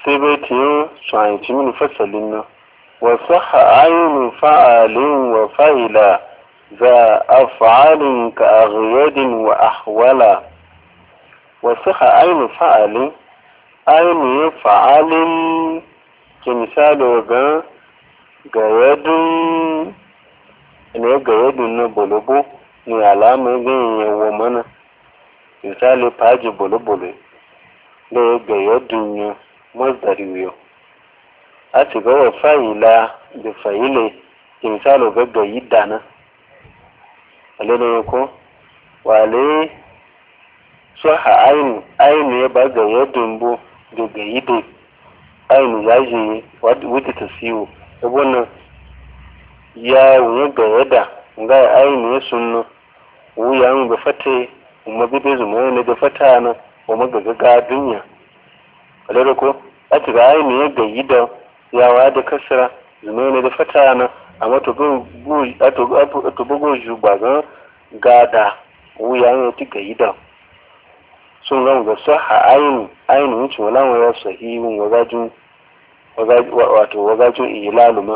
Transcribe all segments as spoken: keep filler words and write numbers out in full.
sai bai tiyo tsanci min fasalin nan wa sahha aynu fa'alin wa fa'ila za af'alin ka aghyadin wa ahwala wa sahha aynu fa'alin aynu fa'alin ke misali ga ga yadun ne ga yadun na bolobo ni alama ganyen wa mana misali faji bolo-bolo da ya ga yadun ya mazdari yau a ci gawa fa'ila da fa'ile ke misali ga ga yi dana alele ko wale su ha ainu ainu ya ba ga yadun bu da ga yi da ainu ya je wuce ta siyo wannan ya wuce ga yada ga ainu ya sunno wuya mu ba fate kuma bibe zuma ne da fata na kuma ga ga dunya alere ko a ci ga ainu ya ga yi da yawa da kasra zuma ne da fata na amma to go go ato ato bugo juba ga gada wuya ne ti ga yi da sun ga ga saha ainu ainu wuce wala wa sahihun wa gajun wato wa gajun ilaluma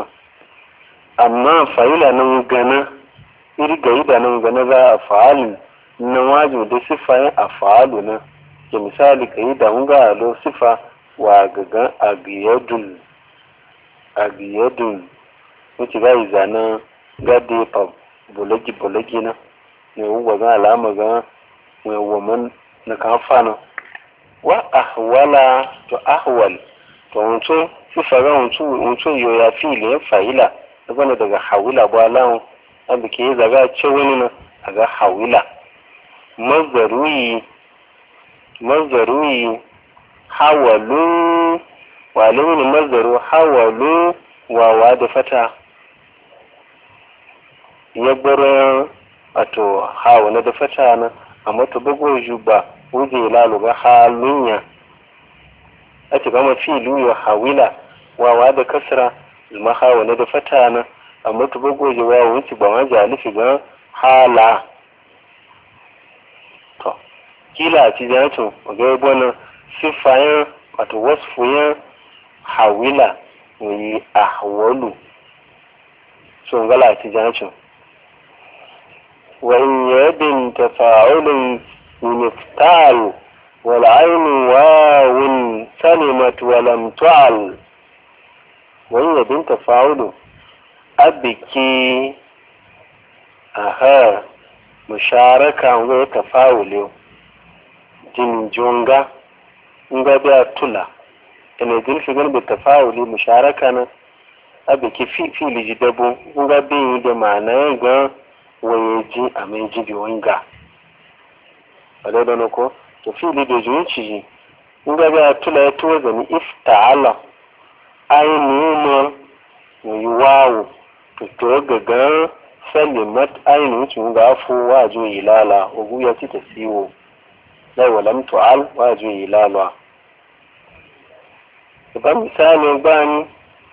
amma fa'ila nan gana iri ga yi da nan gana za a fa'alin na wajen da sifayen a fa'alu na ke misali ka yi da hunga alo sifa wa gagan agiyadun agiyadun wuce ga yi zanen gade pa bolagi-bolagi na mai wuwa gan alama gan mai woman na kan fana wa ahwala to ahwal to wancan sifa ga wancan yau ya fi ilimin fa'ila da daga hawila ba lawon abu ke zaga ce wani na a ga hawila mazaruyi mazaruyi hawalu wale ne mazaru hawalu wawa da fata ya gbara wato hawa na da fata na amma ta bugo juba wuje lalu ga halunya a ci gama filu ya hawila wawa da kasra zuma hawa na da fata na amma ta bugo juba wuce ba ma jalifi ga hala to kila a ci janto ga yabo sifayen wato wasfuyen hawila yi ahwalu sun gala a ci janto وإن يد تفاعل يفتعل والعين واو سلمت ولم تعل وإن يد تفاعل أبكي أها مشاركة وتفاعل جن جونغا nga biya tula ina jin shi gan bitafa'uli musharaka abiki fi fi lijidabu nga bi da ma'ana ga waye ji a mai ji wanga wale da nako to fili da zuci in ga ga tula ya to zani ifta'ala ainu ma yi wawo to to ga ga salimat ainu ci ga fu wajo ilala ogu ya ci ta siwo lai walam tu'al wajo ilala ba misali bani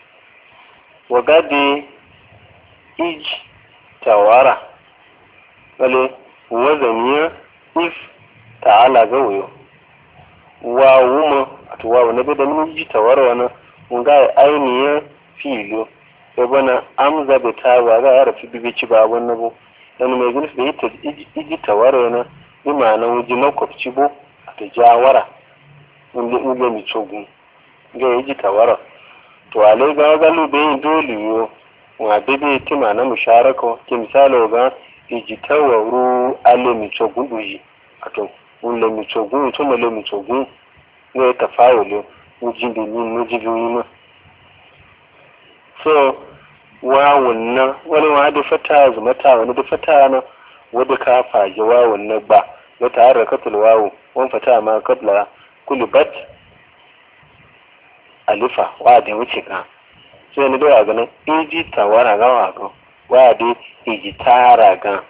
wagadi ij tawara wale wazaniya if ta'ala gawayo wa wuma to wa wani da mun ji tawara wana mun ga ainiya filo sai bana amza da tawa ga yara fi bibici ba wannan bo dan mai gudus da ita iji tawara wana bi ma'ana wuji makwabci bo ta jawara mun da uga mi chogun ga iji tawara to alai ga galu bai dole yo wa bebe tima na musharaka ke misali ga ijitawaru ale michogun buji ato ule michogun to mele michogun ne tafawule ujinde ni mujibi yima so wa wannan wani wa da fata zumata wani da fata na wadda ka faje wa wannan ba na taharakatul wawu wan fata ma kabla kulibat alifa wa da wuce ka sai ni da ganin iji tawara ga wa ga wa da iji tara ga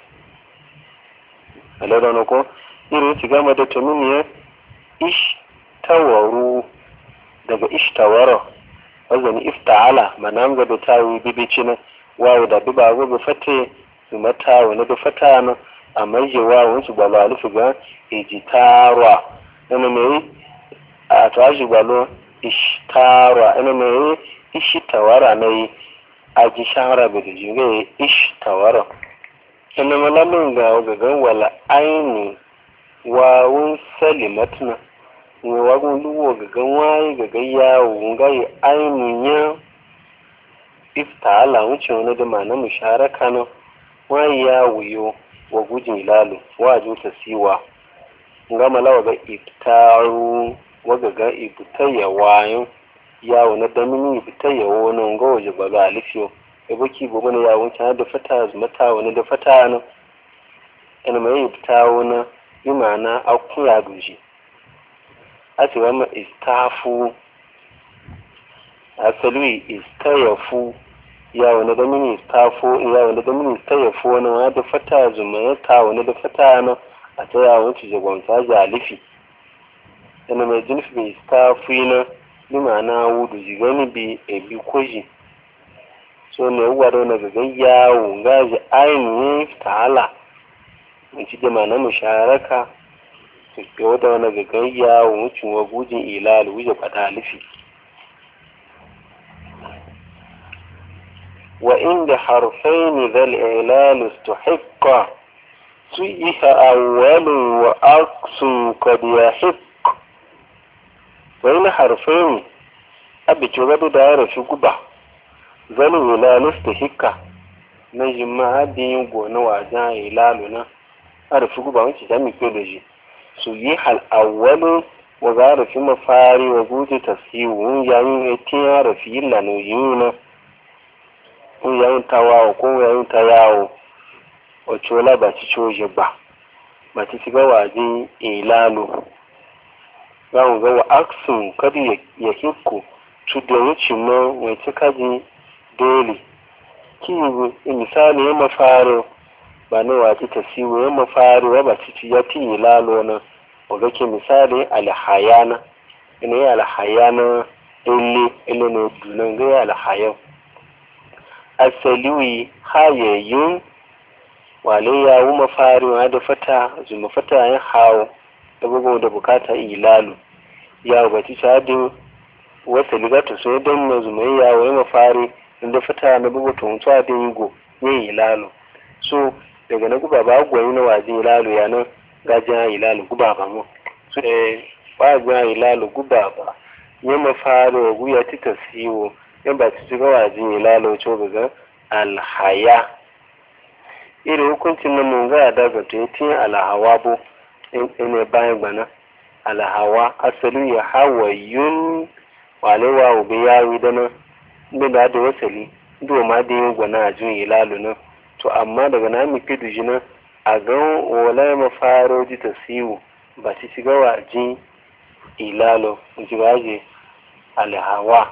alada no ko irin ci gama da tumuniya ish tawaru daga ish tawara wazani ifta'ala manan ga da tawi bibici na wa da duba go fate su mata wani da fata na amma je wa wasu balo alifu ga iji tara nan ne a tashi balo ishtara ina mai ishtawara ne aji shahara bi da jiga ishtawara ina malamin ga gagan wala aini wawun salimatna ne wagun luwo gagan wayi gagan yawo ngai aini ya iftala wuce wani da mana musharaka na wayi yawo yo wa gujin lalu wa juta siwa ngama lawa ga iftaru waga ga ibtaya wayo yawo na damini ibtaya wono ngo waje baga alifiyo e boki bo bane yawo ta da fata mata wani da fata na ina mai ibtawo na imana akuya duji ati wa ma istafu asali istayafu yawo na damini istafu yawo na damini istayafu na da fata zuma ta wani da fata na a ta yawon ci jagwanta jalifi yana mai jinfi mai stafi na lima na wudu jigani bi a bi kwaji so ne uwa da wani gagan yawo gaji ainihin ta'ala in ci jama na musharaka su ke wata wani gagan yawo wucin wa gujin ilal wuje fata alifi wa inda harfaini zal ilal istuhiqqa سيئ أول وأقص قد يحق وإن حرفين أبي تغدو دائرة في قبع ذلك لا نستحق نجمع دين قونا وعجان إلالنا أعرف قبع وانت جامي كولوجي سيئ الأول وغار في مفاري وجود تسيو يعني اتين عرف إلا نجيونا ويعني تواو كون ويعني تياو ochola ba ci choje ba ba ci ga waje ilalo gawo ga wa aksun kadi ya hikku tudo wuce mo wai ci kaji dole ki misali ya mafaro ba ne waje tasiwo ya mafaro ba ci ci ya ti ilalo na waga ke misali alhayana ina ya alhayana ile ile ne dunan ga alhayan asaliwi hayayyun wale yawo mafari wa da fata zuma fata ya hawo da bugu da bukata ilalu yawo bati sadu wata ligata so dan na zuma yawo ya mafari da fata na bugu to mutsa da yigo yin ilalu so daga na guba ba gwayi na waje ilalu ya nan gajin ilalu guba ba mu so eh ba gwayi ilalu guba ba ya mafari wa guya tika siwo yan ba ci ga waje ilalu to ga alhaya irin hukuncin nan mun ga da ga to tin alhawa bo ene bayan bana alhawa asali ya hawayun walewa ubi yawi dana inda da da wasali ndo ma da yin gwana ajun ilalu nan to amma daga na mi fidu jina a ga wala ma faro ji tasiwu ba ci shiga waji ilalo ji baje alhawa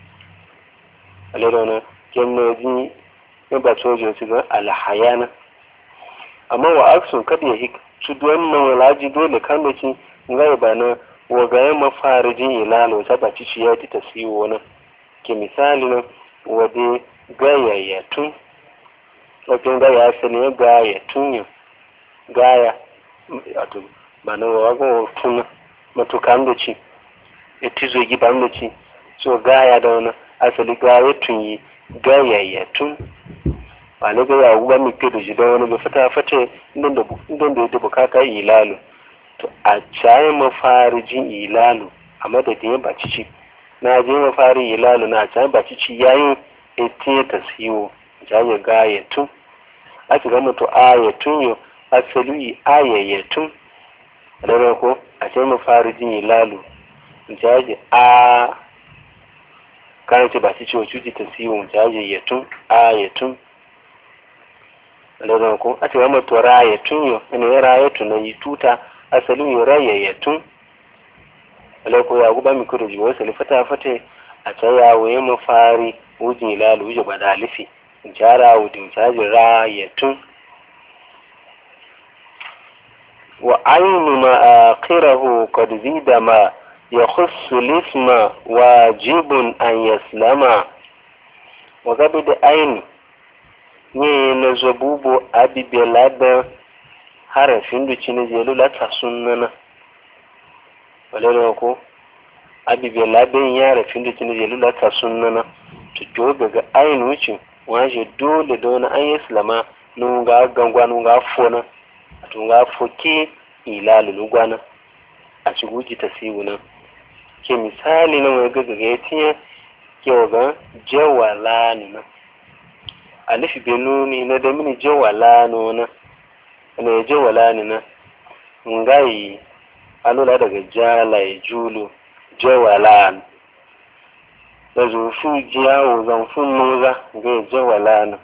alero kemno ji ne ba sojo ci ga alhayana amma wa aksun kada ya hik su wannan walaji dole kan da ci ngai bana wa ga ma farijin ilalo ta ba ci ya ti tasiwo nan ke misali nan wade gayayatun wajen gaya sani gayatun gaya wato bana wa ga tun matukan da ci etizo gi ban da ci so gaya da wannan asali gayatun yi gayayatun ba na gaya wa mi ke da shi da wani ba fata fata inda da da bukata ilalu to a cayi mafarijin ilalu a madadin ba cici na je mafari ilalu na cayi ba cici yayin ete ta siyo jaye gayatun a ci gama to ayatun yo asali ayayatun da ko a cayi mafarijin ilalu jaye a kan ce ba cici wa cuci ta siyo jaye yatun ayatun da ko a ce gama to rayatun yo ne rayatun na yi tuta asalin yi rayayyatun alaiko ya guba mi kudu jiwa sali fata fata a tsaya waye mafari wujin ilalu wuje ba dalifi jara wujin caji rayayyatun wa ainu ma akhirahu qad zida ma yakhussu lisma wajibun an yaslama wa gabi da ainu ne na zabubu abibelada harafin da cini zai lulata sunana walera ko abibe labin yara fin da tuni jelu lata sunnana to jo daga ayin wucin waje dole da wani an yi islama nunga gangwa nunga fona to nga foke ilalu lugwana a ci guji ta siwuna ke misali na wani gagaga ya tiya ke waga jawala nuna alifi benuni na da mini jawala nuna na ya jawala nuna ngayi alula daga jala ya julu jawala da zufu jiyawo zanfun nuza ga ya jawala na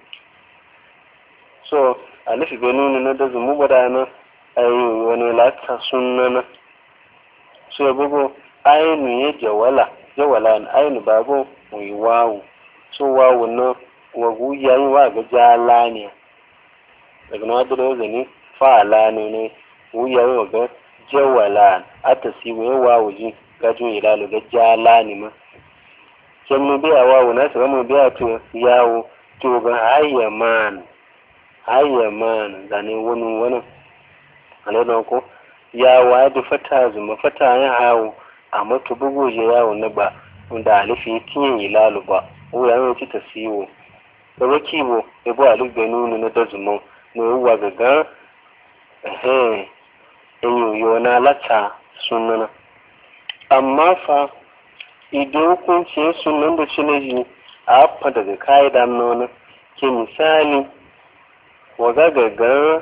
so alifi benuni na da zumu badana ayi wani lata sunana so ya bugu ainu ya jawala jawala na ainu babu mai wawu so wawu na wagu yayi wa ga jala ne daga na wadda da zane fa'ala ne ne wuyayi wa ga jawala ata si wa wawu ji gajin ilalu ga jala ne ma kin mu biya wawu na su mu biya to yawo to ga hayyaman hayyaman zane wani wani alaidan ko yawo da fata zuma fata ya hawo amma to bugu je yawo na ba da alifi tiyin ilalu ba wuyayi ci ta siwo da wakibo ya bu alif benunu na dazumo na yawa gaga ehe enyoyo na lata sunana amma fa idan hukuncin sunan da shi ne a hafa daga ka'ida nuna ke misali waga gaga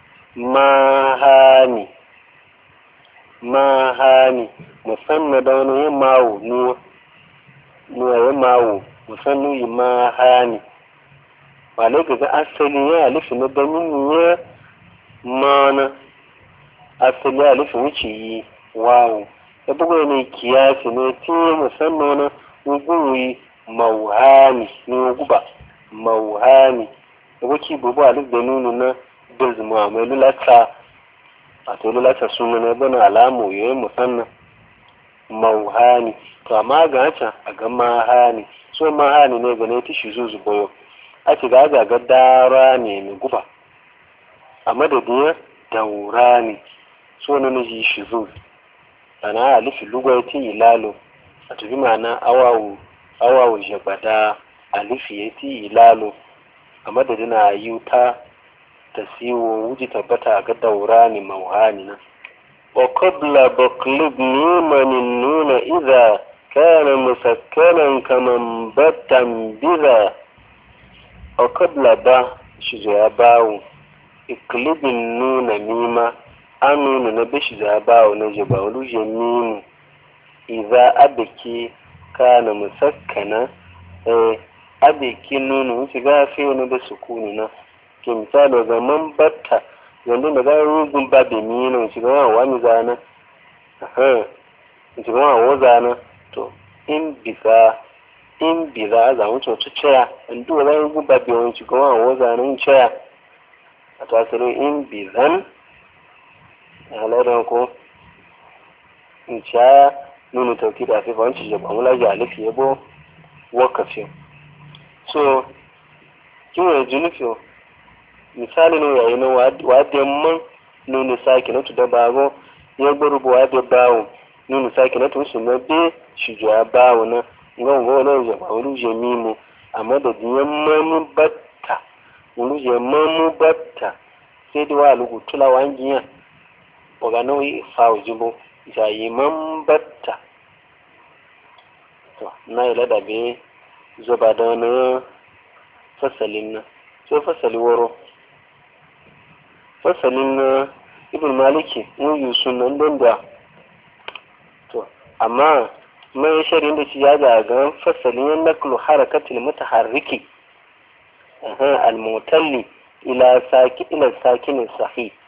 mahani mahani musamman da wani yin mawo nuwa nuwa yin mawo musamman yi mahani wale gaga asali ya alifi na damin ya mana asali ya alifi wuce yi wawo ya bugu ne kiyasi ne tiye musamman na uguri mauhani ne guba mauhani da wuce bubu alif da nunu na bilzuma mai lulata a to lulata suna na bana alamu ya yi musamman mauhani to amma ga haka a ga mahani so mahani ne ga ne tishi zuzu boyo a ce ga ga dara ne mai guba a madadin daura ne so na nuji shi zuzu ana alifi lugwaiti ilalo a tafi ma'ana awawu awawu jabada alifi ya ti ilalo a madadin a yi ta ta siwo wuji tabbata ga daura ne mauhani na wa qabla baqlub numanin nuna idha kana musakkanan kaman battan biza wa qabla ba shi ya bawo iklibin nuna mima an nuna na bishi da bawo na jaba wani nunu iza abiki kana musakkana eh abiki nunu wuce gafe wani da sukuni na ke misali zaman batta yanzu da zai rugun ba da nuna wuce gama wani zana aha wuce gama wa zana to in bisa in bisa za mu coci caya in duwa zai rugun ba da wuce gama wa zana in caya a tasirin in bizan halayen ko in sha nuna tauki da afifa wanci jaba mula ji alifi yabo wakafi so kiwon junufi misali ne yayi na wadda man nuna sake na tuda bago ya gbarubu wadda bawo nuna sake na tusu na be shi juya bawo na ngon wani jaba wani jamimu a madadin yammanin batta wani yammanin batta sai da wa lugu tula wangiya waga nauyi fawo jibo jayi man batta to na yi ladabe zuba da wani fasalin na sai fasali waro fasalin na ibn maliki mun yi sunan don da to amma mai shari'in da shi ya zaga fasalin yan naklu harakatul mutaharriki al-mutalli ila saki ila sakinin sahih